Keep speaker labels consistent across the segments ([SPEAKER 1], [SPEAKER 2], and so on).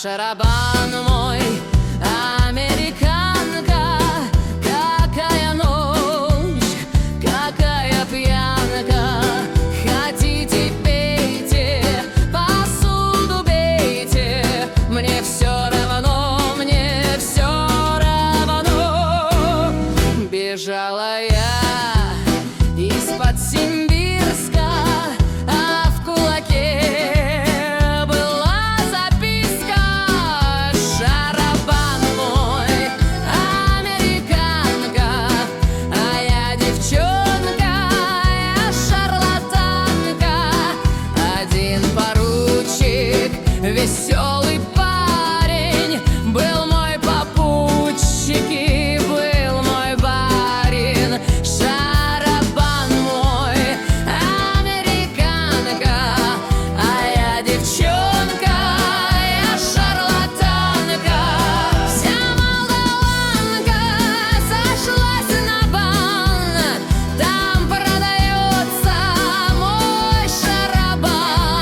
[SPEAKER 1] шарабан мой, американка, какая ночь, какая пьянка. Хотите, пейте, посуду бейте, мне все равно, мне все равно. Бежала я из-под Симбирска, а в кулаке была записка: шарабан мой, американка, а я девчонка, я шарлатанка. Один поручик, веселый парень, был мой попутчик и был мой барин. Шарабан мой, американка, а я девчонка, я шарлатанка. Вся Молдаванка сошлась на бан, там продается мой шарабан.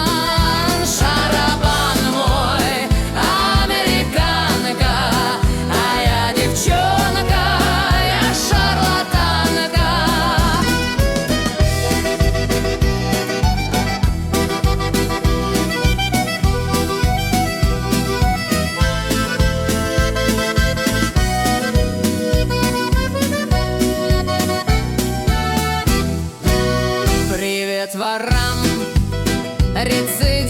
[SPEAKER 1] Шарабан мой, американка, а я девчонка, я шарлатанка. Привет ворам, рецидивистам,